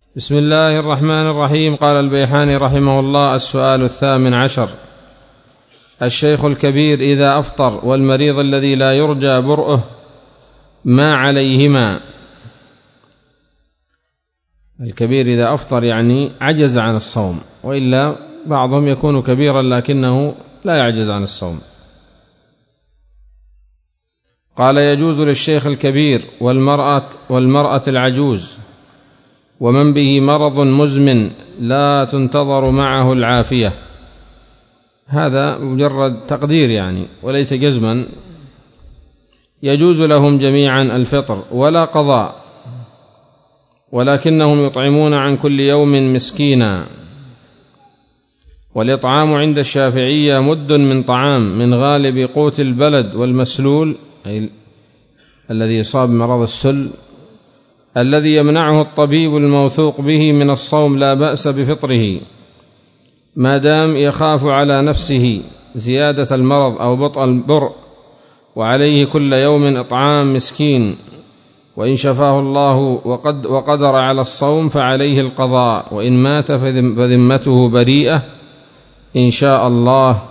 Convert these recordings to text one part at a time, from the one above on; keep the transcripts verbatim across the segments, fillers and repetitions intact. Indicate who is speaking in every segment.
Speaker 1: بسم الله الرحمن الرحيم. قال البيحاني رحمه الله: السؤال الثامن عشر: الشيخ الكبير إذا أفطر والمريض الذي لا يرجى برؤه ما عليهما؟ الكبير إذا أفطر يعني عجز عن الصوم، وإلا بعضهم يكون كبيرا لكنه لا يعجز عن الصوم. قال: يجوز للشيخ الكبير والمرأة, والمرأة العجوز ومن به مرض مزمن لا تنتظر معه العافية. هذا مجرد تقدير يعني وليس جزما. يجوز لهم جميعا الفطر ولا قضاء، ولكنهم يطعمون عن كل يوم مسكينا. والإطعام عند الشافعية مد من طعام من غالب قوت البلد، والمسلول أي الذي يصاب بمرض السل الذي يمنعه الطبيب الموثوق به من الصوم لا بأس بفطره ما دام يخاف على نفسه زيادة المرض أو بطء البرء، وعليه كل يوم إطعام مسكين. وإن شفاه الله وقد وقدر على الصوم فعليه القضاء، وإن مات فذمته بريئة إن شاء الله.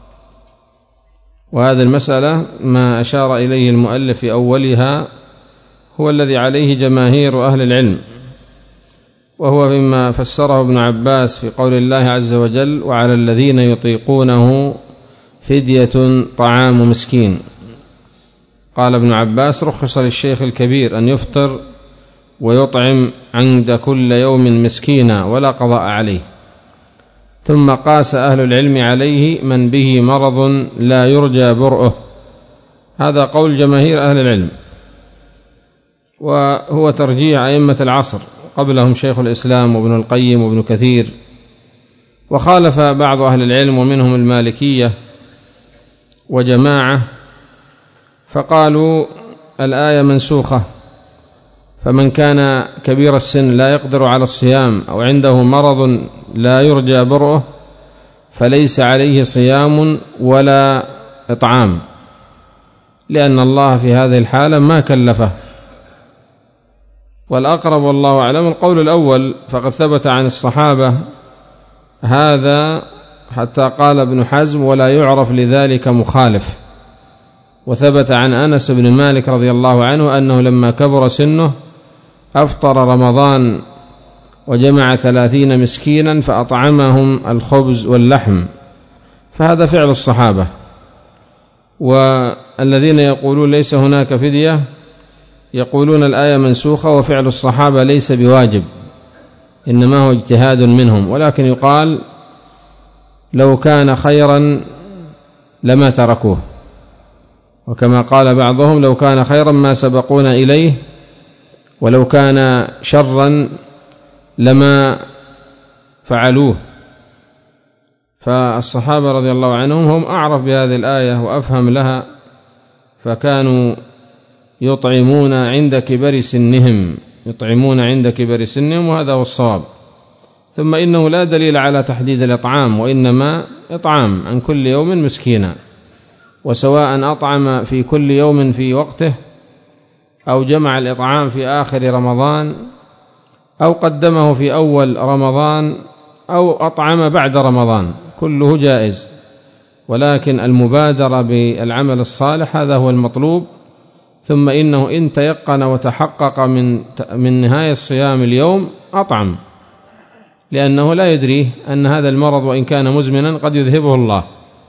Speaker 1: وهذه المسألة ما أشار إليه المؤلف في أولها هو الذي عليه جماهير أهل العلم، وهو مما فسره ابن عباس في قول الله عز وجل: وعلى الذين يطيقونه فدية طعام مسكين. قال ابن عباس: رخص للشيخ الكبير أن يفطر ويطعم عند كل يوم مسكينا ولا قضاء عليه. ثم قاس أهل العلم عليه من به مرض لا يرجى برؤه. هذا قول جماهير أهل العلم، وهو ترجيح أئمة العصر قبلهم شيخ الإسلام وابن القيم وابن كثير. وخالف بعض أهل العلم ومنهم المالكية وجماعة، فقالوا الآية منسوخة، فمن كان كبير السن لا يقدر على الصيام أو عنده مرض لا يرجى برؤه فليس عليه صيام ولا إطعام، لأن الله في هذه الحالة ما كلفه. والأقرب والله أعلم القول الأول، فقد ثبت عن الصحابة هذا حتى قال ابن حزم: ولا يعرف لذلك مخالف. وثبت عن أنس بن مالك رضي الله عنه أنه لما كبر سنه أفطر رمضان وجمع ثلاثين مسكينا فأطعمهم الخبز واللحم. فهذا فعل الصحابة. والذين يقولون ليس هناك فدية يقولون الآية منسوخة وفعل الصحابة ليس بواجب، إنما هو اجتهاد منهم، ولكن يقال لو كان خيرا لما تركوه، وكما قال بعضهم: لو كان خيرا ما سبقونا إليه، ولو كان شرا لما فعلوه. فالصحابة رضي الله عنهم هم أعرف بهذه الآية وأفهم لها، فكانوا يطعمون عند كبر سنهم يطعمون عند كبر سنهم وهذا هو الصواب. ثم إنه لا دليل على تحديد الإطعام، وإنما إطعام عن كل يوم مسكينا، وسواء أطعم في كل يوم في وقته أو جمع الإطعام في آخر رمضان أو قدمه في أول رمضان أو أطعم بعد رمضان، كله جائز. ولكن المبادرة بالعمل الصالح هذا هو المطلوب. ثم إنه إن تيقن وتحقق من من نهاية الصيام اليوم أطعم، لأنه لا يدريه أن هذا المرض وإن كان مزمنا قد يذهبه الله.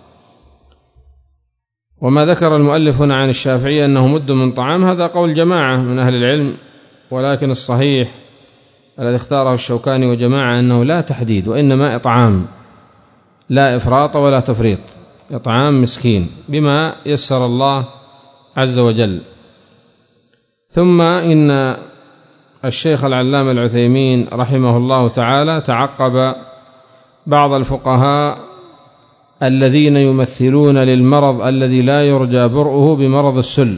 Speaker 1: وما ذكر المؤلف هنا عن الشافعي أنه مد من طعام هذا قول جماعة من أهل العلم، ولكن الصحيح الذي اختاره الشوكاني وجماعة أنه لا تحديد، وإنما إطعام، لا إفراط ولا تفريط، إطعام مسكين بما يسر الله عز وجل. ثم إن الشيخ العلامة العثيمين رحمه الله تعالى تعقب بعض الفقهاء الذين يمثلون للمرض الذي لا يرجى برؤه بمرض السل،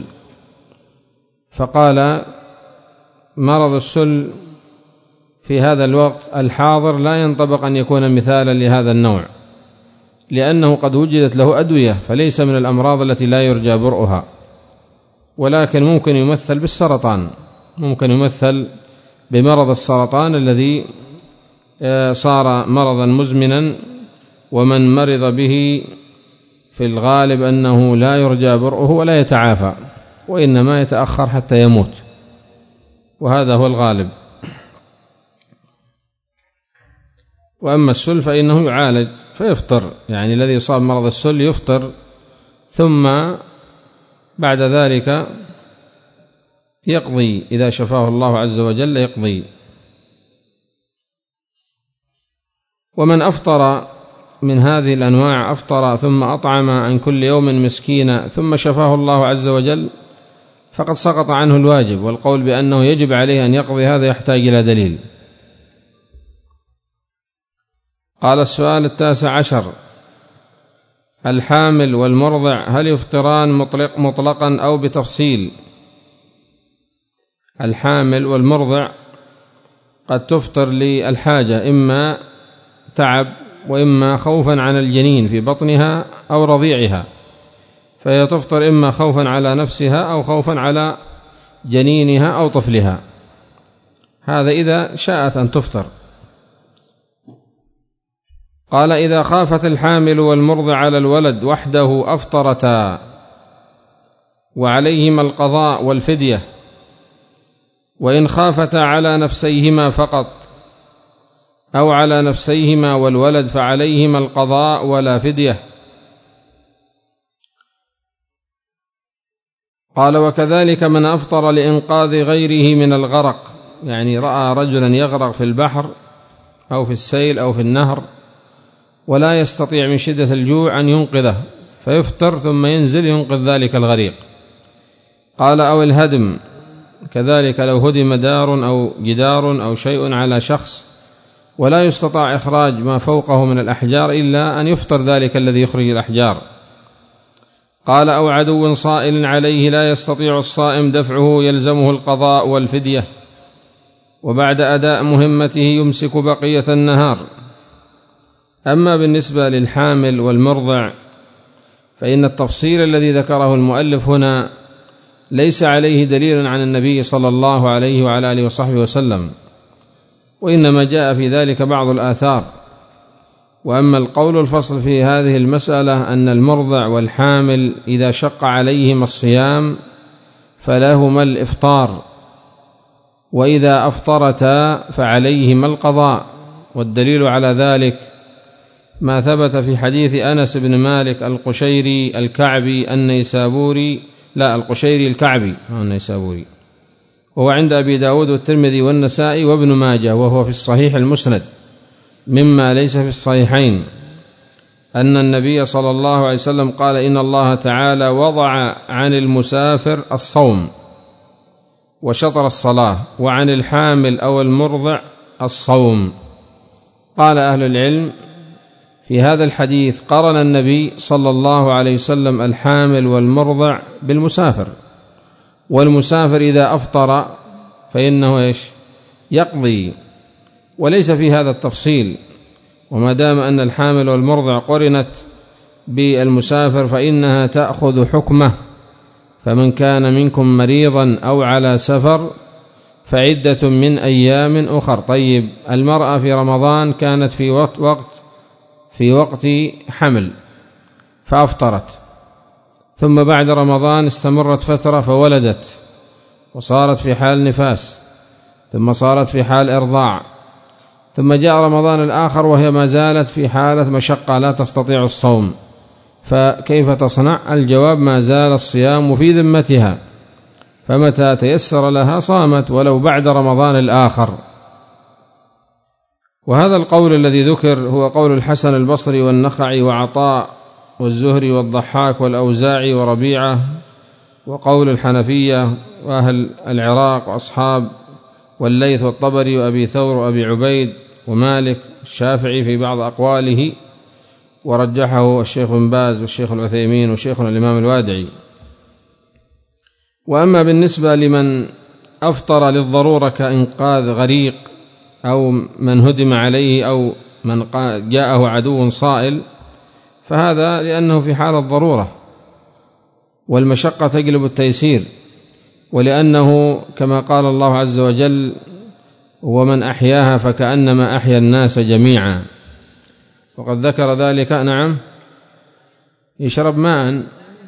Speaker 1: فقال: مرض السل في هذا الوقت الحاضر لا ينطبق أن يكون مثالا لهذا النوع، لأنه قد وجدت له أدوية، فليس من الأمراض التي لا يرجى برؤها، ولكن ممكن يمثل بالسرطان، ممكن يمثل بمرض السرطان الذي صار مرضا مزمنا، ومن مرض به في الغالب أنه لا يرجى برؤه ولا يتعافى، وإنما يتأخر حتى يموت، وهذا هو الغالب. وأما السل فإنه يعالج فيفطر، يعني الذي يصاب مرض السل يفطر، ثم بعد ذلك يقضي إذا شفاه الله عز وجل يقضي. ومن أفطر من هذه الأنواع أفطر ثم أطعم عن كل يوم مسكينا ثم شفاه الله عز وجل فقد سقط عنه الواجب، والقول بأنه يجب عليه أن يقضي هذا يحتاج إلى دليل. قال السؤال التاسع عشر: الحامل والمرضع هل يفطران مطلق مطلقا أو بتفصيل؟ الحامل والمرضع قد تفطر للحاجة، إما تعب وإما خوفا عن الجنين في بطنها أو رضيعها، فهي تفطر إما خوفا على نفسها أو خوفا على جنينها أو طفلها، هذا إذا شاءت أن تفطر. قال: إذا خافت الحامل والمرضع على الولد وحده أفطرتا، وعليهما القضاء والفدية، وإن خافتا على نفسيهما فقط أو على نفسيهما والولد فعليهما القضاء ولا فدية. قال: وكذلك من أفطر لإنقاذ غيره من الغرق، يعني رأى رجلا يغرق في البحر أو في السيل أو في النهر ولا يستطيع من شدة الجوع أن ينقذه فيفطر ثم ينزل ينقذ ذلك الغريق. قال: أو الهدم، كذلك لو هدم دار أو جدار أو شيء على شخص ولا يستطاع إخراج ما فوقه من الأحجار إلا أن يفطر ذلك الذي يخرج الأحجار. قال: أو عدو صائل عليه لا يستطيع الصائم دفعه يلزمه القضاء والفدية، وبعد أداء مهمته يمسك بقية النهار. أما بالنسبة للحامل والمرضع فإن التفصيل الذي ذكره المؤلف هنا ليس عليه دليل عن النبي صلى الله عليه وعلى آله وصحبه وسلم، وإنما جاء في ذلك بعض الآثار. وأما القول الفصل في هذه المسألة أن المرضع والحامل إذا شق عليهما الصيام فلهما الإفطار، وإذا أفطرتا فعليهما القضاء، والدليل على ذلك ما ثبت في حديث أنس بن مالك القشيري الكعبي النيسابوري لا القشيري الكعبي النيسابوري، وهو عند أبي داود والترمذي والنسائي وابن ماجه، وهو في الصحيح المسند مما ليس في الصحيحين، أن النبي صلى الله عليه وسلم قال: إن الله تعالى وضع عن المسافر الصوم وشطر الصلاة، وعن الحامل أو المرضع الصوم. قال أهل العلم: في هذا الحديث قرن النبي صلى الله عليه وسلم الحامل والمرضع بالمسافر، والمسافر إذا أفطر فإنه إيش؟ يقضي، وليس في هذا التفصيل. وما دام أن الحامل والمرضع قرنت بالمسافر فإنها تأخذ حكمه، فمن كان منكم مريضا أو على سفر فعدة من أيام أخر. طيب، المرأة في رمضان كانت في وقت, وقت في وقت حمل فأفطرت، ثم بعد رمضان استمرت فترة فولدت وصارت في حال نفاس، ثم صارت في حال إرضاع، ثم جاء رمضان الآخر وهي ما زالت في حالة مشقة لا تستطيع الصوم، فكيف تصنع؟ الجواب: ما زال الصيام في ذمتها، فمتى تيسر لها صامت ولو بعد رمضان الآخر. وهذا القول الذي ذكر هو قول الحسن البصري والنخعي وعطاء والزهري والضحاك والأوزاعي وربيعة، وقول الحنفية وأهل العراق وأصحاب والليث والطبري وأبي ثور وأبي عبيد ومالك الشافعي في بعض أقواله، ورجحه الشيخ بن باز والشيخ العثيمين وشيخنا الإمام الوادعي. وأما بالنسبة لمن أفطر للضرورة كإنقاذ غريق أو من هدم عليه أو من جاءه عدو صائل، فهذا لأنه في حال الضرورة والمشقة تجلب التيسير، ولأنه كما قال الله عز وجل: ومن أحياها فكأنما أحيا الناس جميعا. وقد ذكر ذلك. نعم. يشرب ماء،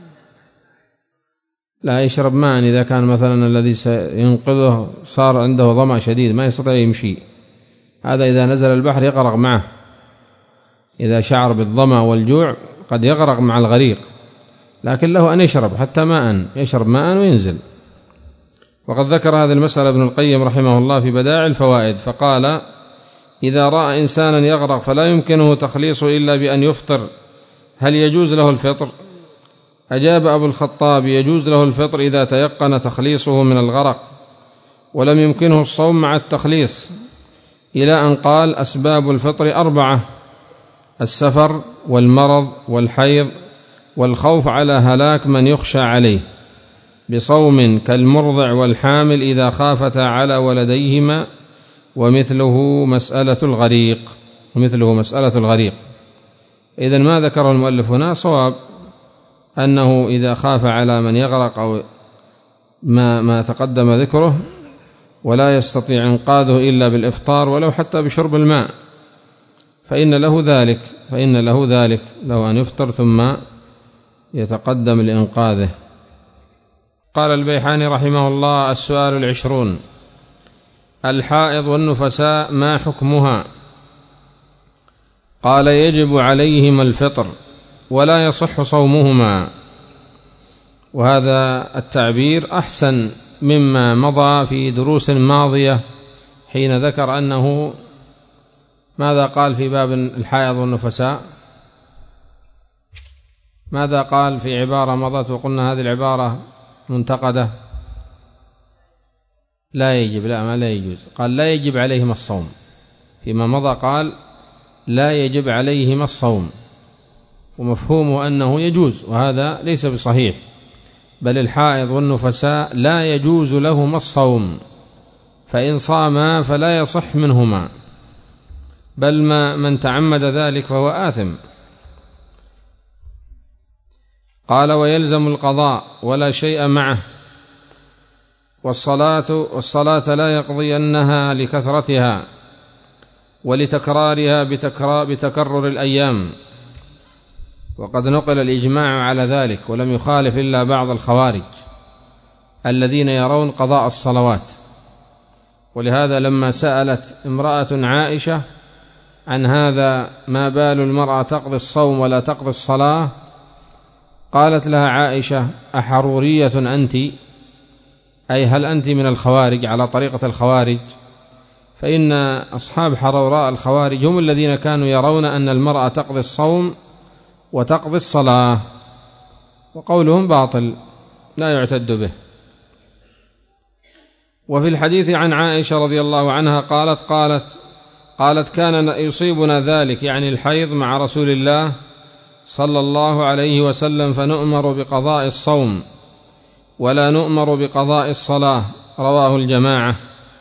Speaker 1: لا يشرب ماء إذا كان مثلا الذي سينقذه صار عنده ظمأ شديد ما يستطيع يمشي، هذا إذا نزل البحر يغرق معه، إذا شعر بالظمأ والجوع قد يغرق مع الغريق، لكن له أن يشرب حتى ماء، يشرب ماء وينزل. وقد ذكر هذه المسألة ابن القيم رحمه الله في بدائع الفوائد، فقال: إذا رأى إنسانا يغرق فلا يمكنه تخليصه إلا بأن يفطر، هل يجوز له الفطر؟ أجاب أبو الخطاب: يجوز له الفطر إذا تيقن تخليصه من الغرق ولم يمكنه الصوم مع التخليص، إلى أن قال: أسباب الفطر أربعة: السفر والمرض والحيض والخوف على هلاك من يخشى عليه، بصوم كالمرضع والحامل إذا خافتا على ولديهما، ومثله مسألة الغريق ومثله مسألة الغريق. إذن ما ذكره المؤلف هنا صواب، أنه إذا خاف على من يغرق أو ما, ما تقدم ذكره ولا يستطيع إنقاذه إلا بالإفطار ولو حتى بشرب الماء، فإن له ذلك فإن له ذلك لو أن يفطر ثم يتقدم لإنقاذه. قال البيحاني رحمه الله: السؤال العشرون: الحائض والنفساء ما حكمها؟ قال: يجب عليهما الفطر ولا يصح صومهما. وهذا التعبير أحسن مما مضى في دروس ماضية حين ذكر أنه ماذا قال في باب الحائض والنفساء؟ ماذا قال في عبارة مضت وقلنا هذه العبارة منتقدة؟ لا يجب، لا ما لا يجوز، قال لا يجب عليهما الصوم. فيما مضى قال لا يجب عليهما الصوم، ومفهومه أنه يجوز، وهذا ليس بصحيح، بل الحائض والنفساء لا يجوز لهما الصوم، فإن صاما فلا يصح منهما، بل ما من تعمد ذلك فهو آثم. قال: ويلزم القضاء ولا شيء معه، والصلاة, والصلاة لا يقضينها لكثرتها ولتكرارها بتكرار بتكرر الأيام. وقد نقل الإجماع على ذلك، ولم يخالف إلا بعض الخوارج الذين يرون قضاء الصلوات. ولهذا لما سألت امرأة عائشة عن هذا: ما بال المرأة تقضي الصوم ولا تقضي الصلاة؟ قالت لها عائشة: أحرورية أنت؟ أي هل أنت من الخوارج على طريقة الخوارج؟ فإن أصحاب حروراء الخوارج هم الذين كانوا يرون أن المرأة تقضي الصوم وتقضي الصلاة، وقولهم باطل لا يعتد به. وفي الحديث عن عائشة رضي الله عنها قالت قالت قالت كان يصيبنا ذلك، يعني الحيض، مع رسول الله صلى الله عليه وسلم، فنؤمر بقضاء الصوم ولا نؤمر بقضاء الصلاة. رواه الجماعة.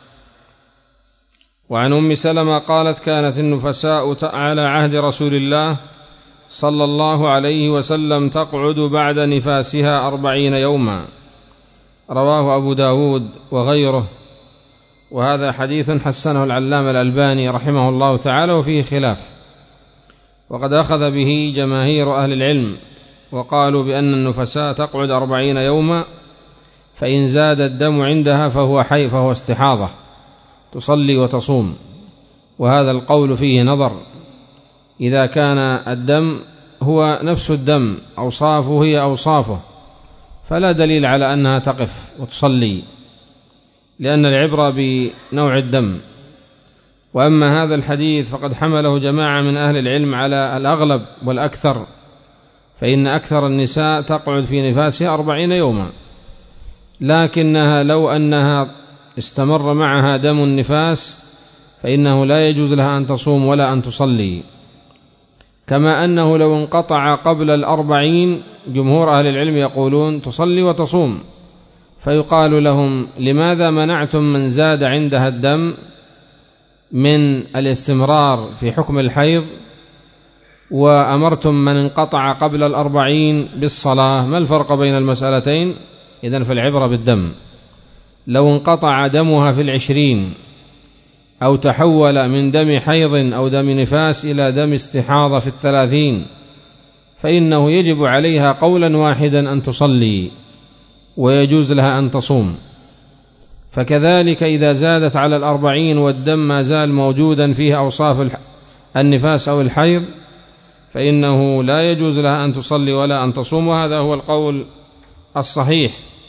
Speaker 1: وعن أم سلمة قالت: كانت النفساء على عهد رسول الله صلى الله عليه وسلم تقعد بعد نفاسها أربعين يوما. رواه أبو داود وغيره، وهذا حديث حسنه العلامة الألباني رحمه الله تعالى، وفيه خلاف، وقد أخذ به جماهير أهل العلم، وقالوا بأن النفساء تقعد أربعين يوما، فإن زاد الدم عندها فهو حي فهو استحاضة، تصلي وتصوم. وهذا القول فيه نظر، إذا كان الدم هو نفس الدم، أوصافه هي أوصافه، فلا دليل على أنها تقف وتصلي، لأن العبرة بنوع الدم. وأما هذا الحديث فقد حمله جماعة من أهل العلم على الأغلب والأكثر، فإن أكثر النساء تقعد في نفاسها أربعين يوما، لكنها لو أنها استمر معها دم النفاس فإنه لا يجوز لها أن تصوم ولا أن تصلي. كما أنه لو انقطع قبل الأربعين، جمهور أهل العلم يقولون تصلي وتصوم، فيقال لهم: لماذا منعتم من زاد عندها الدم من الاستمرار في حكم الحيض، وأمرتم من انقطع قبل الأربعين بالصلاة؟ ما الفرق بين المسألتين؟ إذن فالعبرة بالدم. لو انقطع دمها في العشرين أو تحول من دم حيض أو دم نفاس إلى دم استحاضة في الثلاثين فإنه يجب عليها قولا واحدا أن تصلي ويجوز لها أن تصوم. فكذلك إذا زادت على الأربعين والدم ما زال موجودا فيه أوصاف النفاس أو الحيض فإنه لا يجوز لها أن تصلي ولا أن تصوم، وهذا هو القول الصحيح،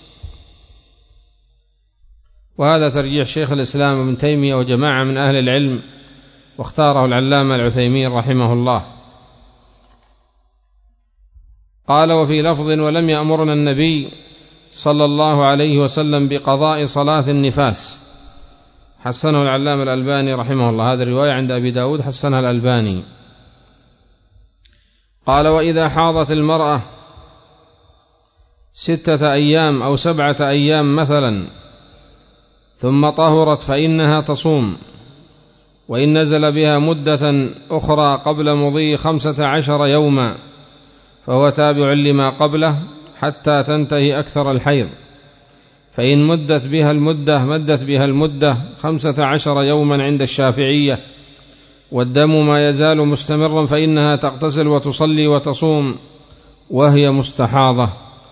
Speaker 1: وهذا ترجيح شيخ الإسلام ابن تيمية وجماعة من أهل العلم، واختاره العلامة العثيمين رحمه الله. قال: وفي لفظ: ولم يأمرنا النبي صلى الله عليه وسلم بقضاء صلاة النفاس. حسنه العلامة الألباني رحمه الله، هذه الرواية عند أبي داود حسنها الألباني. قال: وإذا حاضت المرأة ستة أيام أو سبعة أيام مثلا ثم طهرت فإنها تصوم، وإن نزل بها مدة أخرى قبل مضي خمسة عشر يوما فهو تابع لما قبله حتى تنتهي أكثر الحيض، فإن مدت بها المدة مدت بها المدة خمسة عشر يوما عند الشافعية والدم ما يزال مستمرا فإنها تغتسل وتصلي وتصوم وهي مستحاضة.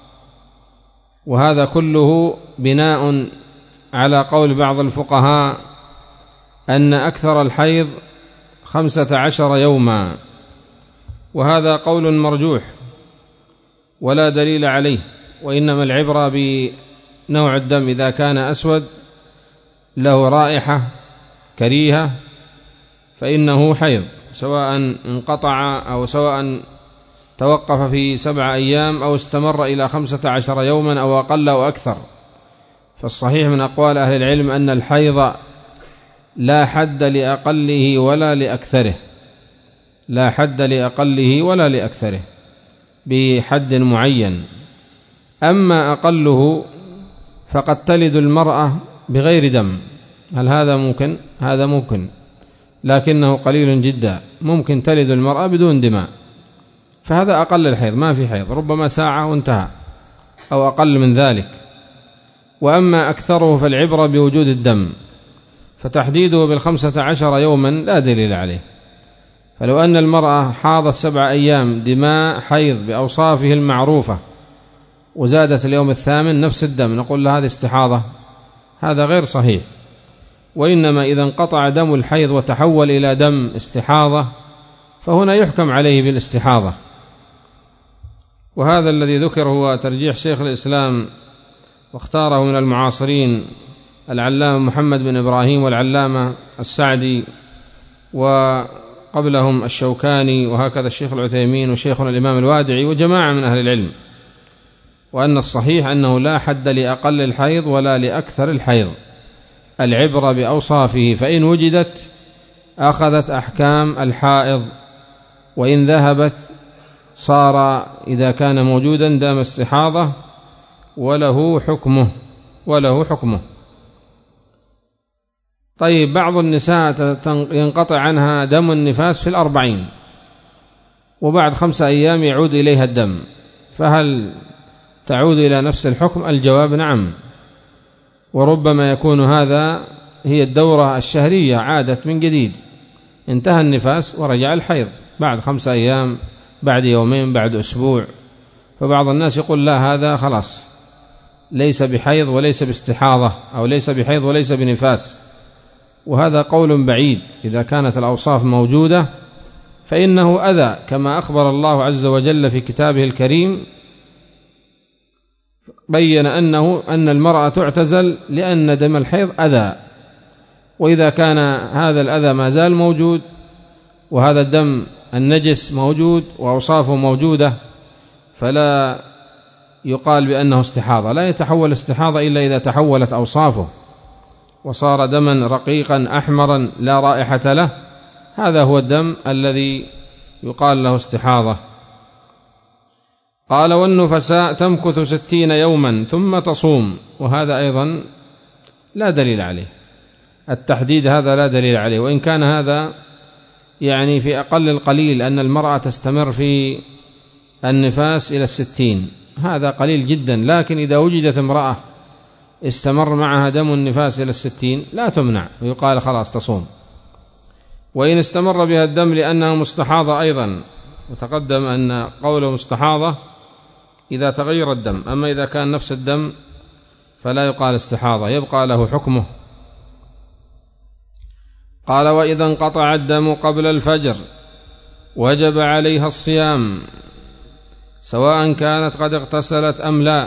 Speaker 1: وهذا كله بناء على قول بعض الفقهاء أن أكثر الحيض خمسة عشر يوما، وهذا قول مرجوح ولا دليل عليه، وإنما العبرة بنوع الدم، إذا كان أسود له رائحة كريهة فإنه حيض، سواء انقطع أو سواء توقف في سبع أيام أو استمر إلى خمسة عشر يوما أو أقل أو أكثر. فالصحيح من أقوال أهل العلم أن الحيض لا حد لأقله ولا لأكثره، لا حد لأقله ولا لأكثره بحد معين. أما أقله فقد تلد المرأة بغير دم، هل هذا ممكن؟ هذا ممكن، لكنه قليل جدا، ممكن تلد المرأة بدون دماء، فهذا أقل الحيض، ما في حيض، ربما ساعة وانتهى أو أقل من ذلك. وأما أكثره فالعبرة بوجود الدم، فتحديده بالخمسة عشر يوما لا دليل عليه. فلو أن المرأة حاضت سبع أيام دماء حيض بأوصافه المعروفة وزادت اليوم الثامن نفس الدم، نقول لها هذه استحاضة، هذا غير صحيح. وإنما إذا انقطع دم الحيض وتحول إلى دم استحاضة فهنا يحكم عليه بالاستحاضة. وهذا الذي ذكر هو ترجيح شيخ الإسلام، واختاره من المعاصرين العلامة محمد بن إبراهيم والعلامة السعدي، وقبلهم الشوكاني، وهكذا الشيخ العثيمين وشيخنا الإمام الوادعي وجماعة من أهل العلم، وأن الصحيح أنه لا حد لأقل الحيض ولا لأكثر الحيض، العبرة بأوصافه، فإن وجدت أخذت أحكام الحائض، وإن ذهبت صار إذا كان موجودا دام استحاضة وله حكمه وله حكمه. طيب، بعض النساء ينقطع عنها دم النفاس في الأربعين وبعد خمسة أيام يعود إليها الدم، فهل تعود إلى نفس الحكم؟ الجواب نعم، وربما يكون هذا هي الدورة الشهرية، عادت من جديد، انتهى النفاس ورجع الحيض بعد خمسة أيام، بعد يومين، بعد أسبوع. فبعض الناس يقول لا، هذا خلاص ليس بحيض وليس باستحاضة، أو ليس بحيض وليس بنفاس، وهذا قول بعيد. إذا كانت الأوصاف موجودة فإنه أذى، كما أخبر الله عز وجل في كتابه الكريم، بين أنه أن المرأة تعتزل لأن دم الحيض أذى. وإذا كان هذا الأذى ما زال موجود وهذا الدم النجس موجود وأوصافه موجودة فلا يقال بأنه استحاضة، لا يتحول استحاضة إلا إذا تحولت أوصافه وصار دما رقيقا أحمرا لا رائحة له، هذا هو الدم الذي يقال له استحاضة. قال: والنفساء تمكث ستين يوما ثم تصوم، وهذا أيضا لا دليل عليه، التحديد هذا لا دليل عليه، وإن كان هذا يعني في أقل القليل أن المرأة تستمر في النفاس إلى الستين، هذا قليل جدا. لكن إذا وجدت امرأة استمر معها دم النفاس إلى الستين لا تمنع ويقال خلاص تصوم. وإن استمر بها الدم لأنها مستحاضة أيضا، وتقدم أن قوله مستحاضة إذا تغير الدم، أما إذا كان نفس الدم فلا يقال استحاضة، يبقى له حكمه. قال وإذا انقطع الدم قبل الفجر وجب عليها الصيام سواء كانت قد اغتسلت أم لا،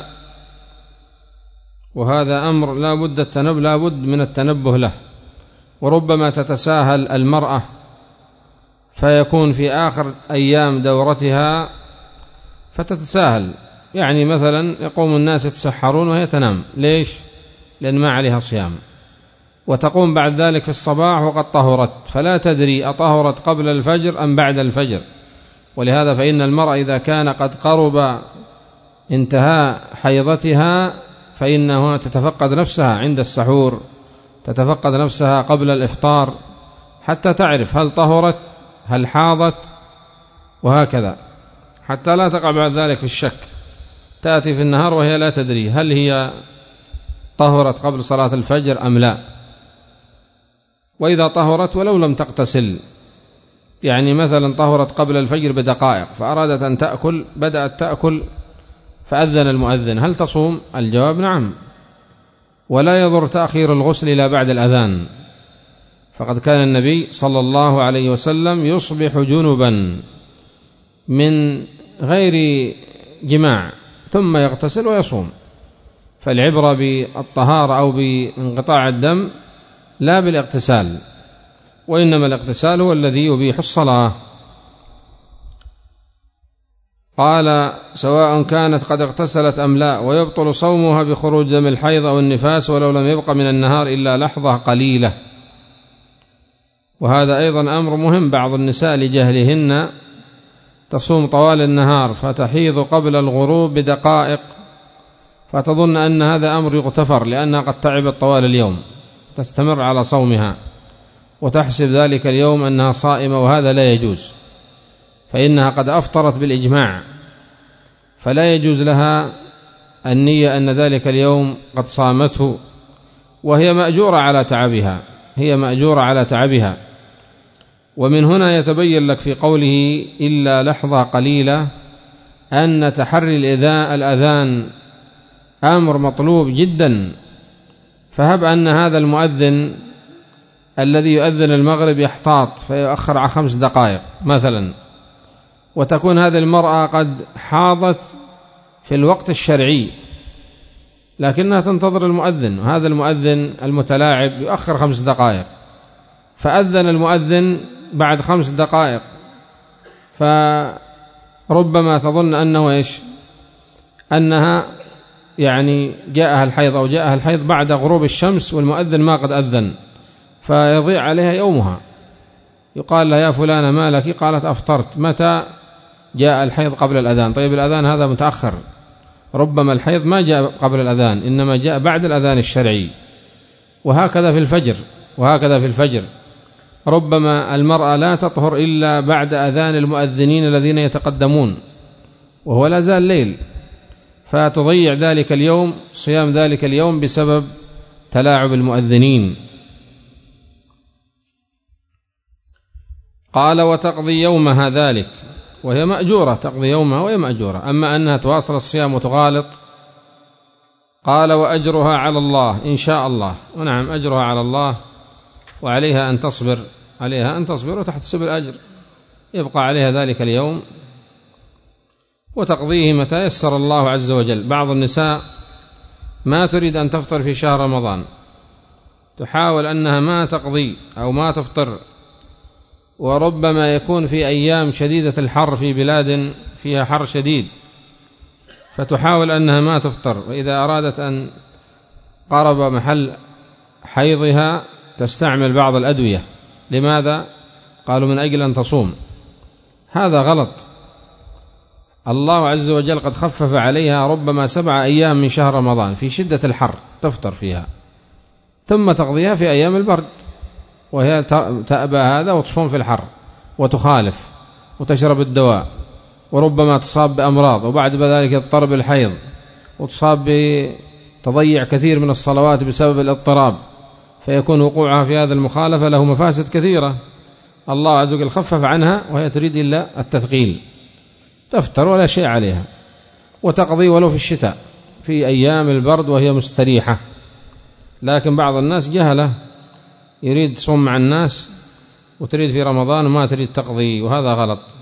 Speaker 1: وهذا أمر لا بد التنبه لا بد من التنبه له. وربما تتساهل المرأة فيكون في آخر أيام دورتها فتتساهل، يعني مثلا يقوم الناس يتسحرون وهي تنام، ليش؟ لأن ما عليها صيام، وتقوم بعد ذلك في الصباح وقد طهرت، فلا تدري أطهرت قبل الفجر أم بعد الفجر. ولهذا فإن المرأة إذا كان قد قرب انتهاء حيضتها فإنها تتفقد نفسها عند السحور، تتفقد نفسها قبل الإفطار حتى تعرف هل طهرت هل حاضت، وهكذا حتى لا تقع بعد ذلك في الشك، تأتي في النهار وهي لا تدري هل هي طهرت قبل صلاة الفجر أم لا. وإذا طهرت ولو لم تغتسل، يعني مثلا طهرت قبل الفجر بدقائق فأرادت أن تأكل، بدأت تأكل فأذن المؤذن، هل تصوم؟ الجواب نعم، ولا يضر تأخير الغسل إلى بعد الأذان، فقد كان النبي صلى الله عليه وسلم يصبح جنبا من غير جماع ثم يغتسل ويصوم. فالعبرة بالطهارة أو بانقطاع الدم لا بالاغتسال، وإنما الاغتسال هو الذي يبيح الصلاة. قال سواء كانت قد اغتسلت أم لا، ويبطل صومها بخروج دم الحيض أو النفاس ولو لم يبق من النهار إلا لحظة قليلة. وهذا أيضا أمر مهم، بعض النساء لجهلهن تصوم طوال النهار فتحيض قبل الغروب بدقائق فتظن أن هذا أمر يغتفر لأنها قد تعبت طوال اليوم، تستمر على صومها وتحسب ذلك اليوم أنها صائمة، وهذا لا يجوز، فإنها قد أفطرت بالإجماع، فلا يجوز لها النية أن ذلك اليوم قد صامته، وهي مأجورة على تعبها، هي مأجورة على تعبها. ومن هنا يتبين لك في قوله إلا لحظة قليلة أن تحري الأذان أمر مطلوب جدا. فهب أن هذا المؤذن الذي يؤذن المغرب يحتاط فيؤخر على خمس دقائق مثلا، وتكون هذه المرأة قد حاضت في الوقت الشرعي لكنها تنتظر المؤذن، وهذا المؤذن المتلاعب يؤخر خمس دقائق، فأذن المؤذن بعد خمس دقائق، فربما تظن أنه إيش؟ أنها يعني جاءها الحيض أو جاءها الحيض بعد غروب الشمس والمؤذن ما قد أذن، فيضيع عليها يومها. يقال لها يا فلانة ما لك؟ قالت أفطرت. متى جاء الحيض؟ قبل الأذان. طيب الأذان هذا متأخر، ربما الحيض ما جاء قبل الأذان إنما جاء بعد الأذان الشرعي. وهكذا في الفجر، وهكذا في الفجر ربما المرأة لا تطهر إلا بعد أذان المؤذنين الذين يتقدمون وهو لا زال ليل، فتضيع ذلك اليوم، صيام ذلك اليوم بسبب تلاعب المؤذنين. قال وتقضي يومها ذلك، وهي مأجورة، تقضي يومها وهي مأجورة. أما أنها تواصل الصيام وتغالط، قال وأجرها على الله إن شاء الله. ونعم أجرها على الله، وعليها أن تصبر، عليها أن تصبر وتحتسب الأجر، يبقى عليها ذلك اليوم وتقضيه متى يسر الله عز وجل. بعض النساء ما تريد أن تفطر في شهر رمضان، تحاول أنها ما تقضي أو ما تفطر، وربما يكون في أيام شديدة الحر في بلاد فيها حر شديد، فتحاول أنها ما تفطر، وإذا أرادت أن قرب محل حيضها تستعمل بعض الأدوية. لماذا؟ قالوا من أجل أن تصوم. هذا غلط. الله عز وجل قد خفف عليها ربما سبع أيام من شهر رمضان في شدة الحر تفطر فيها، ثم تقضيها في أيام البرد، وهي تأبى هذا وتصوم في الحر وتخالف وتشرب الدواء، وربما تصاب بأمراض، وبعد ذلك تضطرب الحيض وتصاب تضيع كثير من الصلوات بسبب الاضطراب، فيكون وقوعها في هذا المخالفة له مفاسد كثيرة الله عز وجل خفف عنها، وهي تريد إلا التثقيل، تفتر ولا شيء عليها وتقضي ولو في الشتاء في أيام البرد وهي مستريحة. لكن بعض الناس جهلة يريد تصوم مع الناس وتريد في رمضان وما تريد تقضي، وهذا غلط.